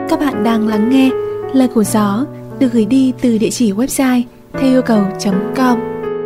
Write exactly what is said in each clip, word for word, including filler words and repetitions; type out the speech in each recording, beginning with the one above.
Các bạn đang lắng nghe Lời của Gió được gửi đi từ địa chỉ website theo yêu cầu chấm com.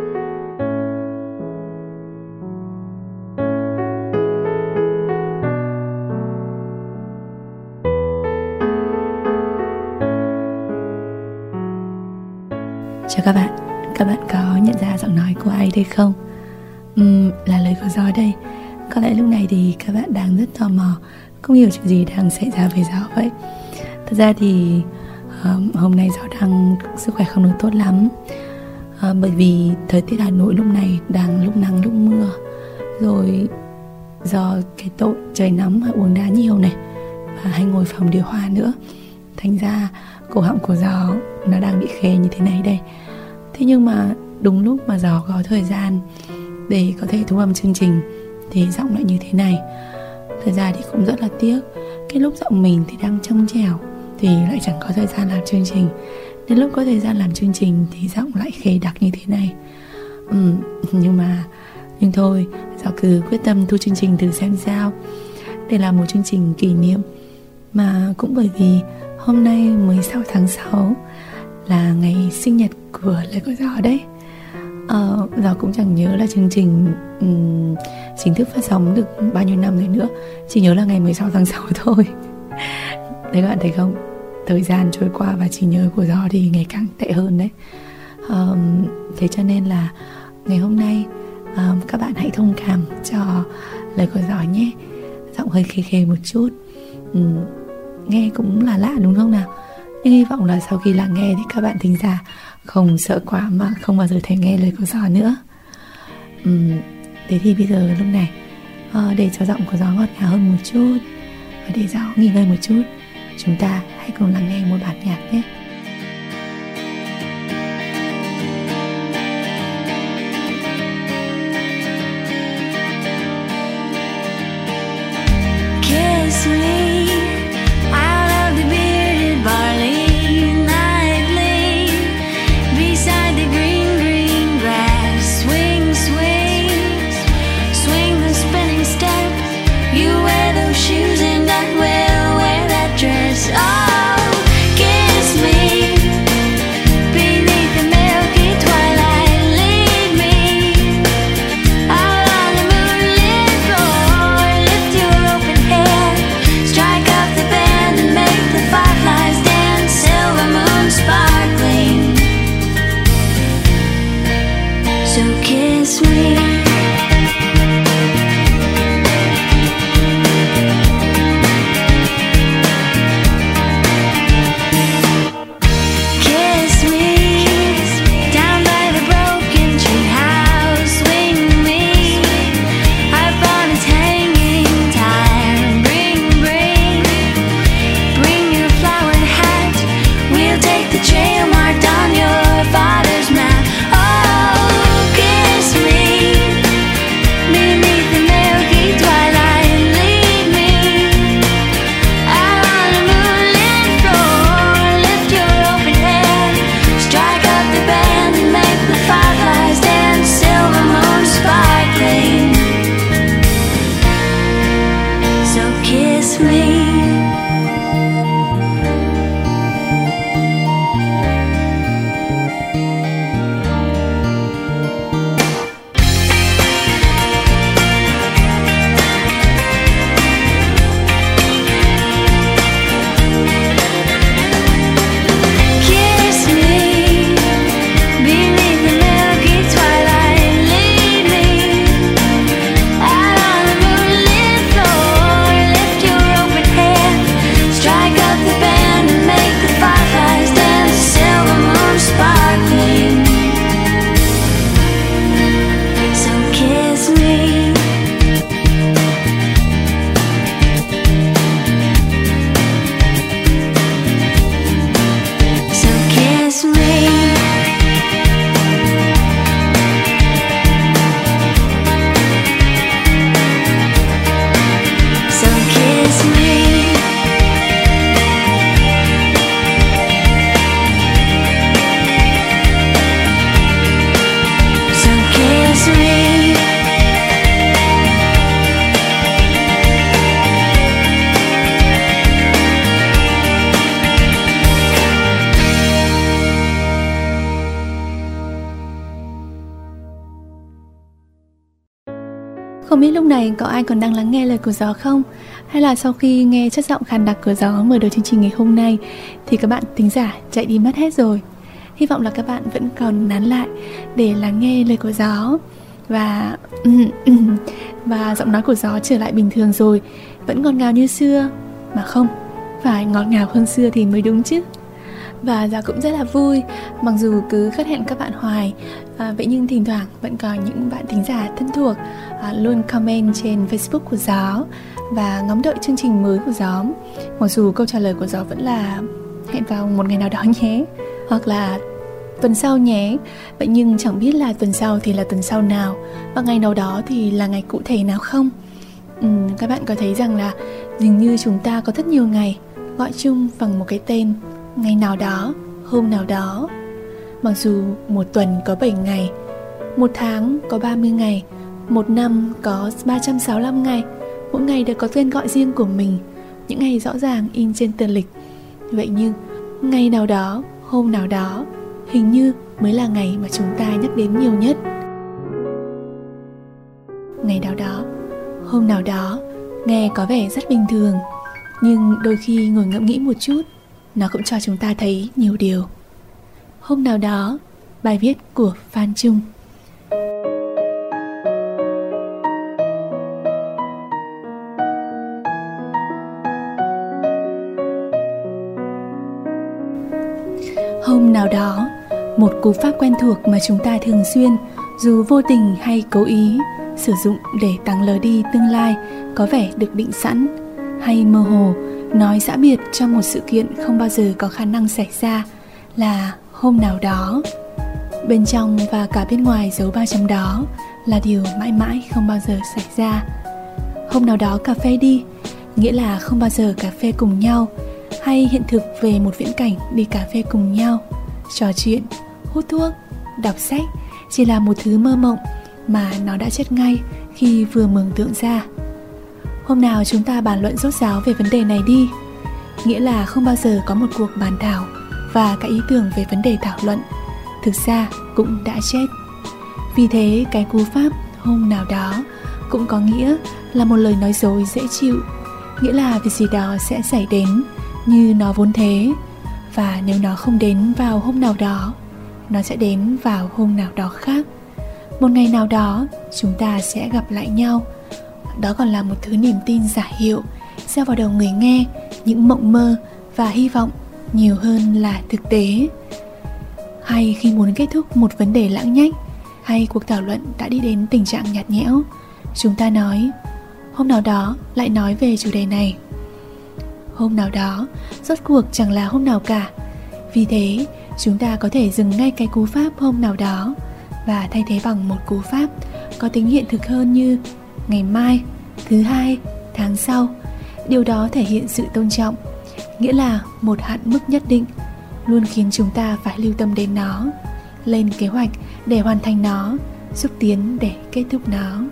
Chào các bạn, các bạn có nhận ra giọng nói của ai đây không? Uhm, là Lời của Gió đây. Có lẽ lúc này thì các bạn đang rất tò mò, không hiểu chuyện gì đang xảy ra với Gió vậy. Thật ra thì uh, hôm nay Gió đang sức khỏe không được tốt lắm, uh, bởi vì thời tiết Hà Nội lúc này đang lúc nắng lúc mưa. Rồi do cái tội trời nóng và uống đá nhiều này, và hay ngồi phòng điều hòa nữa, thành ra cổ họng của Gió nó đang bị khê như thế này đây. Thế nhưng mà đúng lúc mà Gió có thời gian để có thể thu âm chương trình thì giọng lại như thế này. Thật ra thì cũng rất là tiếc, cái lúc giọng mình thì đang trong trẻo thì lại chẳng có thời gian làm chương trình, đến lúc có thời gian làm chương trình thì giọng lại khê đặc như thế này. ừ, Nhưng mà Nhưng thôi, Gió cứ quyết tâm thu chương trình thử xem sao. Đây là một chương trình kỷ niệm, mà cũng bởi vì hôm nay mười sáu tháng sáu là ngày sinh nhật của Lời của Gió đấy. Ờ, Gió cũng chẳng nhớ là chương trình um, chính thức phát sóng được bao nhiêu năm rồi nữa, chỉ nhớ là ngày mười sáu tháng sáu thôi. Đấy, các bạn thấy không, thời gian trôi qua và trí nhớ của Gió thì ngày càng tệ hơn đấy. um, Thế cho nên là ngày hôm nay um, các bạn hãy thông cảm cho Lời của Gió nhé. Giọng hơi khê khê một chút, um, nghe cũng là lạ đúng không nào? Nhưng hy vọng là sau khi lắng nghe thì các bạn thính giả không sợ quá mà không bao giờ thể nghe Lời của Gió nữa. uhm, Thế thì bây giờ lúc này uh, để cho giọng của Gió ngọt ngào hơn một chút, và để Gió nghỉ ngơi một chút, chúng ta hãy cùng lắng nghe một bản nhạc nhé. Kiss me out of the bearded barley nightly, beside the green, green grass. Swing, swing, swing the spinning step. You wear those shoes and I will wear that dress. Oh, kiss me Không biết lúc này có ai còn đang lắng nghe lời của gió không? Hay là sau khi nghe chất giọng khàn đặc của gió mở đầu chương trình ngày hôm nay thì các bạn thính giả chạy đi mất hết rồi. Hy vọng là các bạn vẫn còn nán lại để lắng nghe lời của gió. Và và giọng nói của gió trở lại bình thường rồi, vẫn ngọt ngào như xưa. Mà không, phải ngọt ngào hơn xưa thì mới đúng chứ. Và gió cũng rất là vui, mặc dù cứ khất hẹn các bạn hoài, à, vậy nhưng thỉnh thoảng vẫn có những bạn thính giả thân thuộc à, luôn comment trên Facebook của gió và ngóng đợi chương trình mới của gió. Mặc dù câu trả lời của gió vẫn là hẹn vào một ngày nào đó nhé, hoặc là tuần sau nhé. Vậy nhưng chẳng biết là tuần sau thì là tuần sau nào, và ngày nào đó thì là ngày cụ thể nào không. uhm, Các bạn có thấy rằng là dường như chúng ta có rất nhiều ngày gọi chung bằng một cái tên: ngày nào đó, hôm nào đó. Mặc dù một tuần có bảy ngày, một tháng có ba mươi ngày, một năm có ba trăm sáu mươi lăm ngày, mỗi ngày đều có tên gọi riêng của mình, những ngày rõ ràng in trên tờ lịch. Vậy nhưng ngày nào đó, hôm nào đó hình như mới là ngày mà chúng ta nhắc đến nhiều nhất. Ngày nào đó, hôm nào đó nghe có vẻ rất bình thường, nhưng đôi khi ngồi ngẫm nghĩ một chút, nó cũng cho chúng ta thấy nhiều điều. Hôm nào đó, bài viết của Phan Trung. Hôm nào đó, một cú pháp quen thuộc mà chúng ta thường xuyên, dù vô tình hay cố ý, sử dụng để táng lờ đi tương lai có vẻ được định sẵn, hay mơ hồ nói giã biệt cho một sự kiện không bao giờ có khả năng xảy ra, là hôm nào đó. Bên trong và cả bên ngoài dấu ba chấm đó là điều mãi mãi không bao giờ xảy ra. Hôm nào đó cà phê đi, nghĩa là không bao giờ cà phê cùng nhau, hay hiện thực về một viễn cảnh đi cà phê cùng nhau, trò chuyện, hút thuốc, đọc sách chỉ là một thứ mơ mộng mà nó đã chết ngay khi vừa mường tượng ra. Hôm nào chúng ta bàn luận rốt ráo về vấn đề này đi, nghĩa là không bao giờ có một cuộc bàn thảo và các ý tưởng về vấn đề thảo luận thực ra cũng đã chết. Vì thế cái cú pháp hôm nào đó cũng có nghĩa là một lời nói dối dễ chịu, nghĩa là việc gì đó sẽ xảy đến như nó vốn thế, và nếu nó không đến vào hôm nào đó, nó sẽ đến vào hôm nào đó khác. Một ngày nào đó chúng ta sẽ gặp lại nhau. Đó còn là một thứ niềm tin giả hiệu gieo vào đầu người nghe những mộng mơ và hy vọng nhiều hơn là thực tế. Hay khi muốn kết thúc một vấn đề lãng nhách, hay cuộc thảo luận đã đi đến tình trạng nhạt nhẽo, chúng ta nói hôm nào đó lại nói về chủ đề này. Hôm nào đó rốt cuộc chẳng là hôm nào cả. Vì thế chúng ta có thể dừng ngay cái cú pháp hôm nào đó và thay thế bằng một cú pháp có tính hiện thực hơn như ngày mai, thứ hai, tháng sau. Điều đó thể hiện sự tôn trọng, nghĩa là một hạn mức nhất định, luôn khiến chúng ta phải lưu tâm đến nó, lên kế hoạch để hoàn thành nó, xúc tiến để kết thúc nó.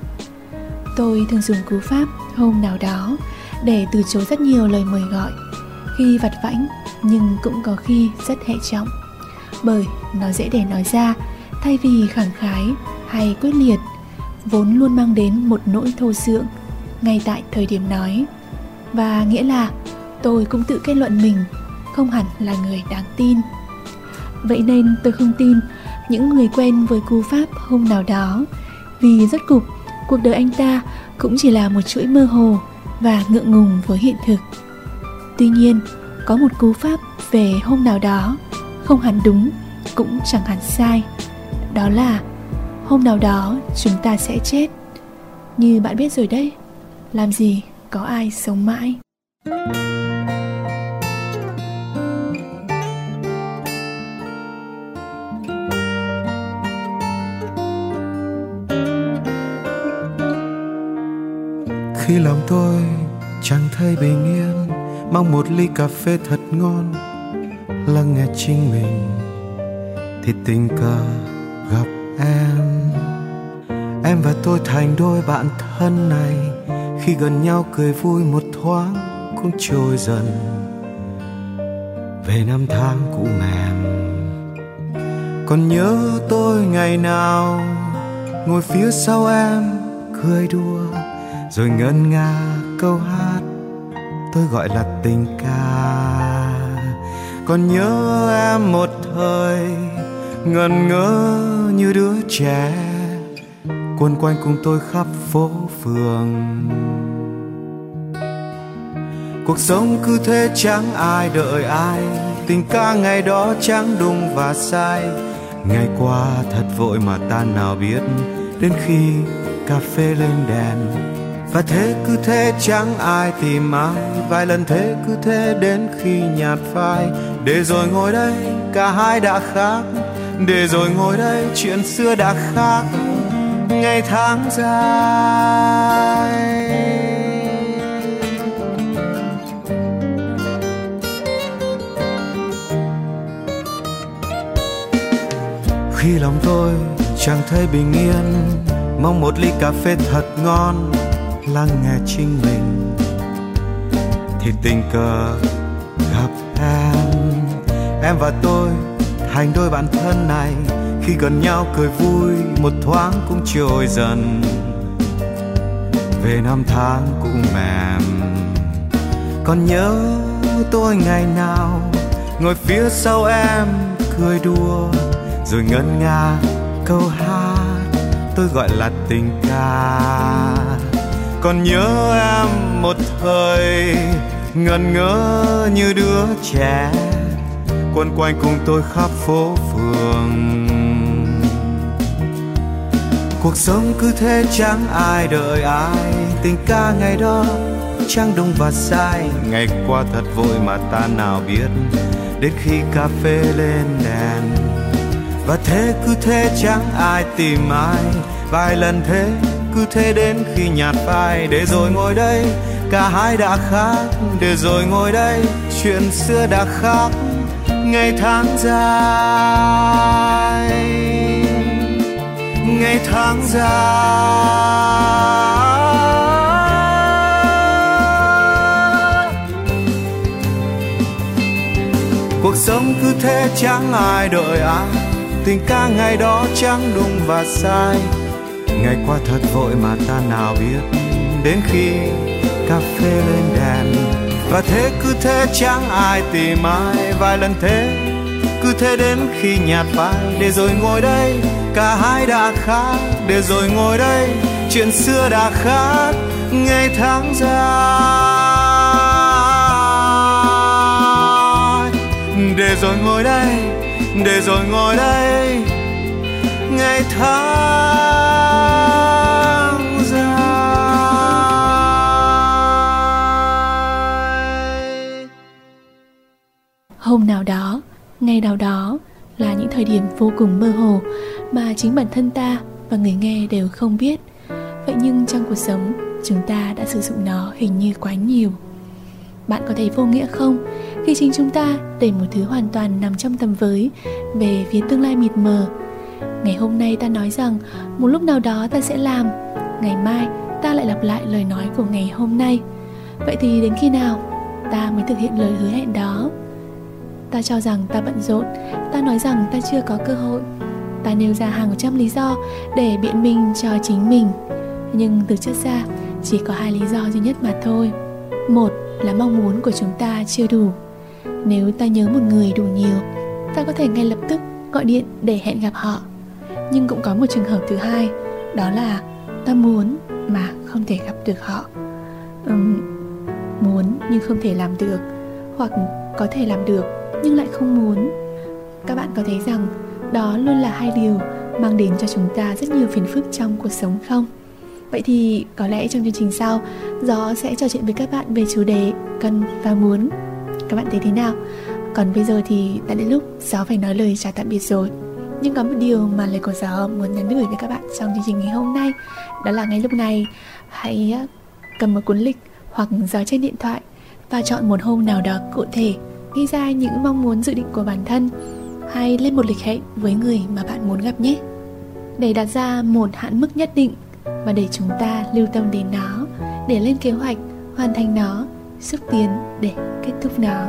Tôi thường dùng cú pháp hôm nào đó để từ chối rất nhiều lời mời gọi, khi vặt vãnh nhưng cũng có khi rất hệ trọng, bởi nó dễ để nói ra thay vì khẳng khái hay quyết liệt, vốn luôn mang đến một nỗi thô sượng ngay tại thời điểm nói. Và nghĩa là tôi cũng tự kết luận mình không hẳn là người đáng tin. Vậy nên tôi không tin những người quen với cú pháp hôm nào đó, vì rốt cục cuộc đời anh ta cũng chỉ là một chuỗi mơ hồ và ngượng ngùng với hiện thực. Tuy nhiên, có một cú pháp về hôm nào đó không hẳn đúng, cũng chẳng hẳn sai. Đó là hôm nào đó chúng ta sẽ chết. Như bạn biết rồi đấy, làm gì có ai sống mãi. Khi lòng tôi chẳng thấy bình yên, mong một ly cà phê thật ngon, lắng nghe chính mình thì tình cờ gặp em. Em và tôi thành đôi bạn thân này, khi gần nhau cười vui một thoáng cũng trôi dần về năm tháng cũ mềm. Còn nhớ tôi ngày nào ngồi phía sau em cười đùa, rồi ngân nga câu hát tôi gọi là tình ca. Còn nhớ em một thời ngẩn ngơ như đứa trẻ, quấn quanh cùng tôi khắp phố phường. Cuộc sống cứ thế chẳng ai đợi ai, tình ca ngày đó chẳng đúng và sai. Ngày qua thật vội mà ta nào biết, đến khi cà phê lên đèn. Và thế cứ thế chẳng ai tìm ai, vài lần thế cứ thế đến khi nhạt phai. Để rồi ngồi đây cả hai đã khác, để rồi ngồi đây chuyện xưa đã khác. Ngày tháng dài khi lòng tôi chẳng thấy bình yên, mong một ly cà phê thật ngon lắng nghe chính mình, thì tình cờ gặp em. Em và tôi thành đôi bạn thân này, khi gần nhau cười vui một thoáng cũng trôi dần về năm tháng cũ mềm. Còn nhớ tôi ngày nào ngồi phía sau em cười đùa, rồi ngân nga câu hát tôi gọi là tình ca. Còn nhớ em một thời ngẩn ngơ như đứa trẻ, quấn quanh cùng tôi khắp phố phường. Cuộc sống cứ thế chẳng ai đợi ai, tình ca ngày đó chẳng đúng và sai. Ngày qua thật vội mà ta nào biết, đến khi cà phê lên đèn. Và thế cứ thế chẳng ai tìm ai, vài lần thế cứ thế đến khi nhạt phai. Để rồi ngồi đây cả hai đã khác, để rồi ngồi đây chuyện xưa đã khác. Ngày tháng dài, ngày tháng dài. Cuộc sống cứ thế chẳng ai đợi ai, tình ca ngày đó chẳng đúng và sai. Ngày qua thật vội mà ta nào biết, đến khi cà phê lên đèn. Và thế cứ thế chẳng ai tìm ai, vài lần thế cứ thế đến khi nhạt phai. Để rồi ngồi đây cả hai đã khác, để rồi ngồi đây chuyện xưa đã khác. Ngày tháng dài, để rồi ngồi đây, để rồi ngồi đây ngày tháng dài. Hôm nào đó, ngày nào đó là những thời điểm vô cùng mơ hồ mà chính bản thân ta và người nghe đều không biết. Vậy nhưng trong cuộc sống, chúng ta đã sử dụng nó hình như quá nhiều. Bạn có thấy vô nghĩa không khi chính chúng ta để một thứ hoàn toàn nằm trong tầm với về phía tương lai mịt mờ? Ngày hôm nay ta nói rằng một lúc nào đó ta sẽ làm, ngày mai ta lại lặp lại lời nói của ngày hôm nay. Vậy thì đến khi nào ta mới thực hiện lời hứa hẹn đó? Ta cho rằng ta bận rộn, ta nói rằng ta chưa có cơ hội, ta nêu ra hàng trăm lý do để biện minh cho chính mình. Nhưng thực chất ra chỉ có hai lý do duy nhất mà thôi. Một là mong muốn của chúng ta chưa đủ. Nếu ta nhớ một người đủ nhiều, ta có thể ngay lập tức gọi điện để hẹn gặp họ. Nhưng cũng có một trường hợp thứ hai, đó là ta muốn mà không thể gặp được họ. uhm, Muốn nhưng không thể làm được, hoặc có thể làm được nhưng lại không muốn. Các bạn có thấy rằng đó luôn là hai điều mang đến cho chúng ta rất nhiều phiền phức trong cuộc sống không? Vậy thì có lẽ trong chương trình sau, Gió sẽ trò chuyện với các bạn về chủ đề cần và muốn. Các bạn thấy thế nào? Còn bây giờ thì đã đến lúc Gió phải nói lời chào tạm biệt rồi. Nhưng có một điều mà lời của Gió muốn nhắn gửi với các bạn trong chương trình ngày hôm nay, đó là ngay lúc này hãy cầm một cuốn lịch hoặc gió trên điện thoại và chọn một hôm nào đó cụ thể, ghi ra những mong muốn dự định của bản thân, hay lên một lịch hẹn với người mà bạn muốn gặp nhé. Để đặt ra một hạn mức nhất định và để chúng ta lưu tâm đến nó, để lên kế hoạch hoàn thành nó, xúc tiến để kết thúc nó.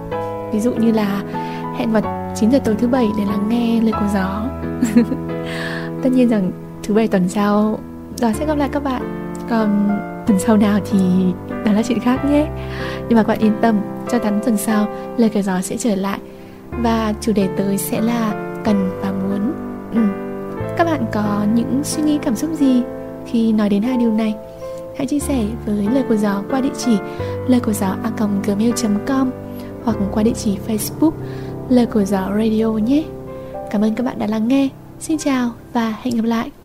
Ví dụ như là hẹn vào chín giờ tối thứ bảy để lắng nghe lời của Gió. Tất nhiên rằng thứ bảy tuần sau Gió sẽ gặp lại các bạn. Còn tuần sau nào thì đó là chuyện khác nhé. Nhưng mà các bạn yên tâm, chắc chắn tuần sau Lời Cởi Gió sẽ trở lại. Và chủ đề tới sẽ là cần và muốn. ừ. Các bạn có những suy nghĩ cảm xúc gì khi nói đến hai điều này? Hãy chia sẻ với Lời Của Gió qua địa chỉ lời của gió a còng gmail chấm com hoặc qua địa chỉ Facebook Lời Của Gió Radio nhé. Cảm ơn các bạn đã lắng nghe. Xin chào và hẹn gặp lại.